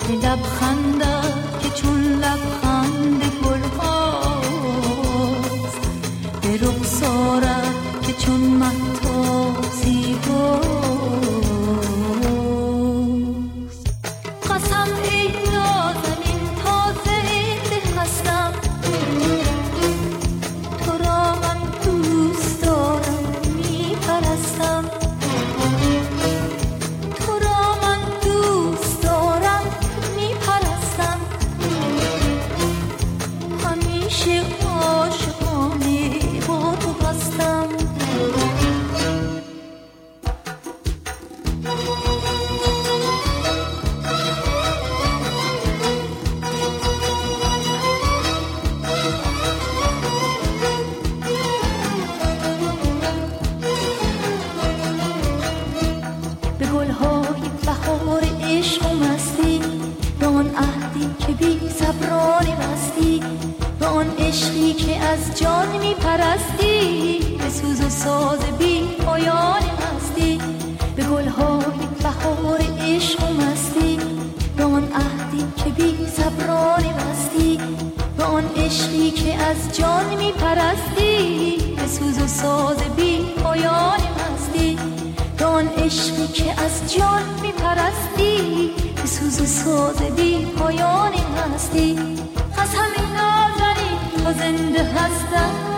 لبخندت که چون لبخند گل هاست، به رخسارت که چون مهتاب زیباست. قسم ای نازنین تا زنده هستم، تو را من دوست دارم میپرستم، تو را من دوست دارم میپرستم، همیشه عاشقانه با تو هستم. به گلهای بهار عشق و مستی، به آن عهدی که بی صبرانه بستی، به آن عشقی که از جان می پرستی، به سوز و ساز بی پایان هستی. به گلهای بهار عشق و مستی، به آن عهدی که بی صبرانه بستی، به آن عشقی که از جان می پرستی، به سوز و ساز بی پایان هستی. به آن عشقی که از جان می پرستی، به سوز و ساز بی پایان هستی. قسم نازنین تا زنده هستم،